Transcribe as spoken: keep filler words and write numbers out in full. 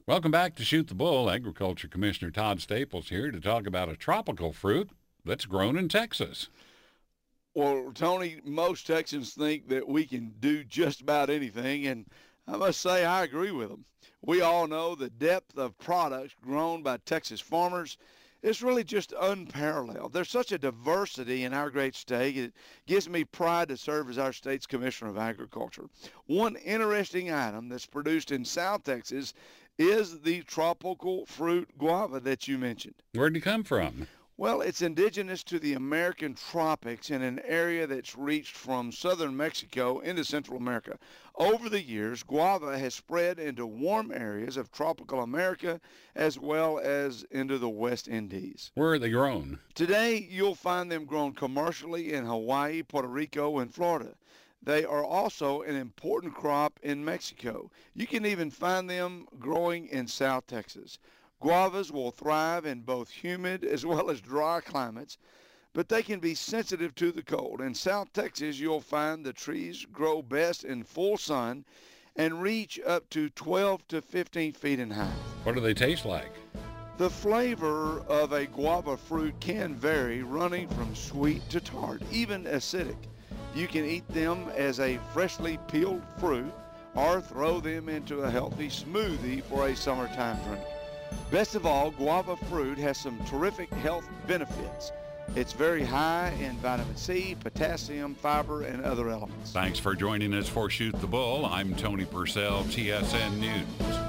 Welcome back to Shoot the Bull. Agriculture Commissioner Todd Staples here to talk about a tropical fruit that's grown in Texas. Well, Tony, most Texans think that we can do just about anything, and I must say I agree with them. We all know the depth of products grown by Texas farmers is really just unparalleled. There's such a diversity in our great state. It gives me pride to serve as our state's Commissioner of Agriculture. One interesting item that's produced in South Texas is the tropical fruit guava that you mentioned. Where'd it come from? Well, it's indigenous to the American tropics in an area that's reached from southern Mexico into Central America. Over the years, guava has spread into warm areas of tropical America as well as into the West Indies. Where are they grown? Today, you'll find them grown commercially in Hawaii, Puerto Rico, and Florida. They are also an important crop in Mexico. You can even find them growing in South Texas. Guavas will thrive in both humid as well as dry climates, but they can be sensitive to the cold. In South Texas, you'll find the trees grow best in full sun and reach up to twelve to fifteen feet in height. What do they taste like? The flavor of a guava fruit can vary, running from sweet to tart, even acidic. You can eat them as a freshly peeled fruit or throw them into a healthy smoothie for a summertime drink. Best of all, guava fruit has some terrific health benefits. It's very high in vitamin C, potassium, fiber, and other elements. Thanks for joining us for Shoot the Bull. I'm Tony Purcell, T S N News.